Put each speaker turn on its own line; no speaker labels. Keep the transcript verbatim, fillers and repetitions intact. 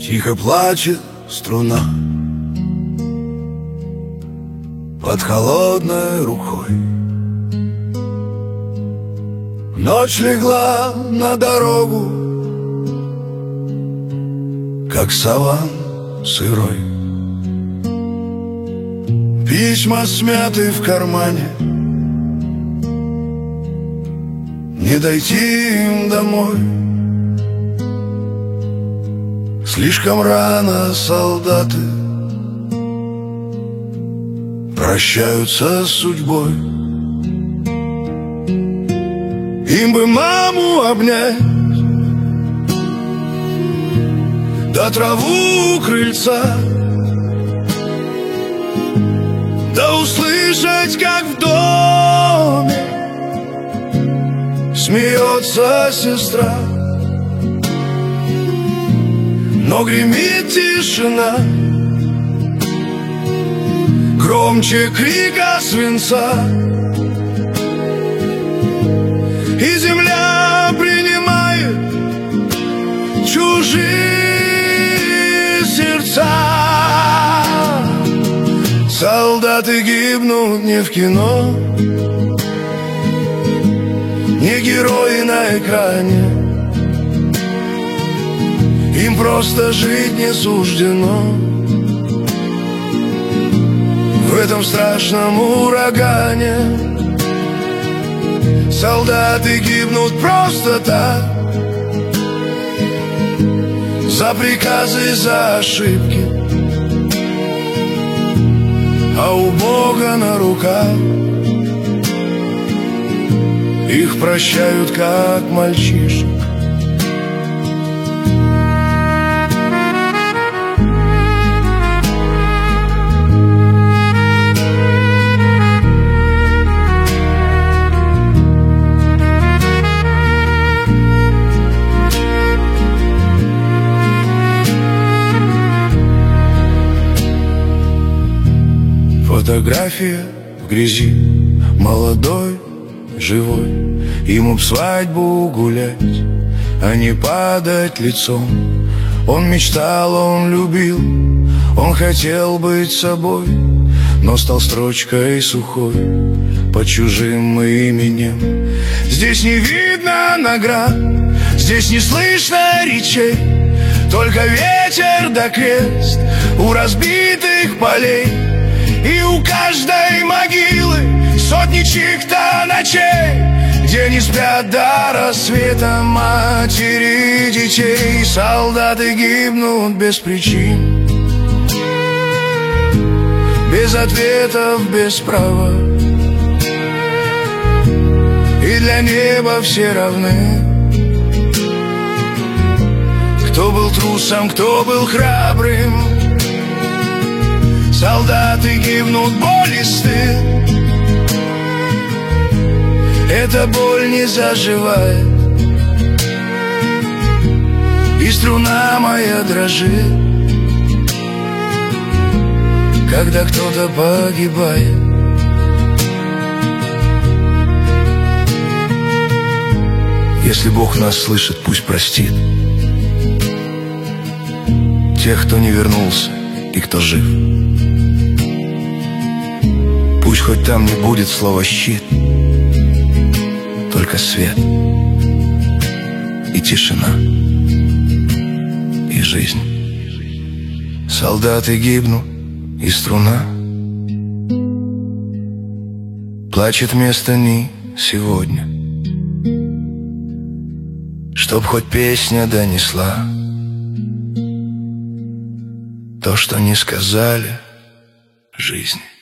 Тихо плачет струна под холодной рукой. Ночь легла на дорогу, как саван сырой. Письма смяты в кармане, не дойти им домой. Слишком рано солдаты прощаются с судьбой. Им бы маму обнять, да траву у крыльца, да услышать, как в доме смеется сестра. Но гремит тишина громче крика свинца, и земля принимает чужие сердца. Солдаты гибнут не в кино, не герои на экране. Им просто жить не суждено в этом страшном урагане. Солдаты гибнут просто так, за приказы, за ошибки, а у Бога на руках их прощают, как мальчишек. Фотография в грязи, молодой, живой. Ему б свадьбу гулять, а не падать лицом. Он мечтал, он любил, он хотел быть собой, но стал строчкой сухой под чужим именем. Здесь не видно наград, здесь не слышно речей, только ветер да крест у разбитых полей. И у каждой могилы сотни чьих-то ночей, где не спят до рассвета матери и детей. Солдаты гибнут без причин, без ответов, без права, и для неба все равны. Кто был трусом, кто был храбрым. Солдаты гибнут, боль и стыд, эта боль не заживает, и струна моя дрожит, когда кто-то погибает. Если Бог нас слышит, пусть простит тех, кто не вернулся и кто жив. Пусть хоть там не будет слова «щит», только свет и тишина и жизнь. Солдаты гибнут, и струна плачет вместо них сегодня, чтоб хоть песня донесла то, что не сказали жизни.